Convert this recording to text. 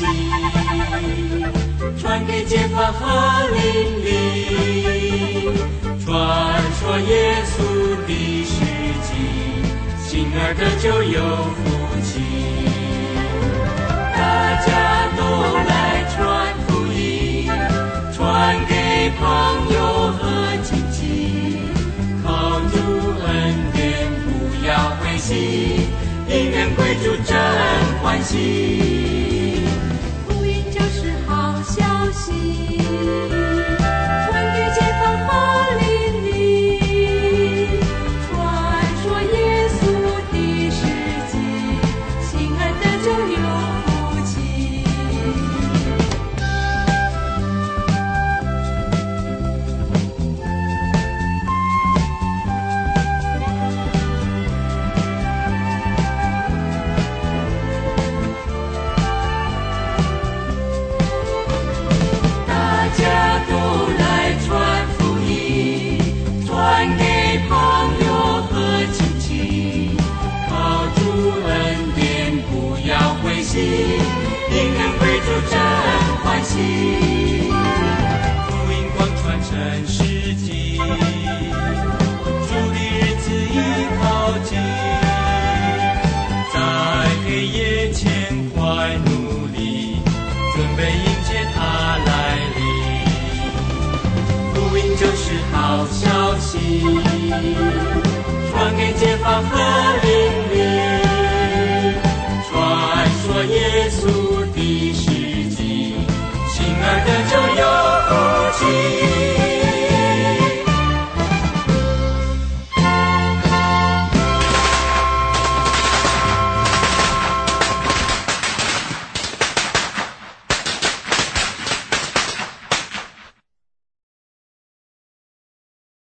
喜，传给街坊和邻里，传说耶稣的事迹，信而得救有福气。大家都来传福音，传给朋友和亲戚，靠主恩典不要灰心，因人归主真欢喜。 福音就是好消息，传给街坊和邻里，传说耶稣的事迹，信而得救有福气。 大家都来传福音，传给朋友和亲戚，靠主恩典不要灰心，因人归主真欢喜。福音光传真实际，主的日子已靠近，在黑夜前快努力，准备迎接他来临。福音就是好消息，传给街坊和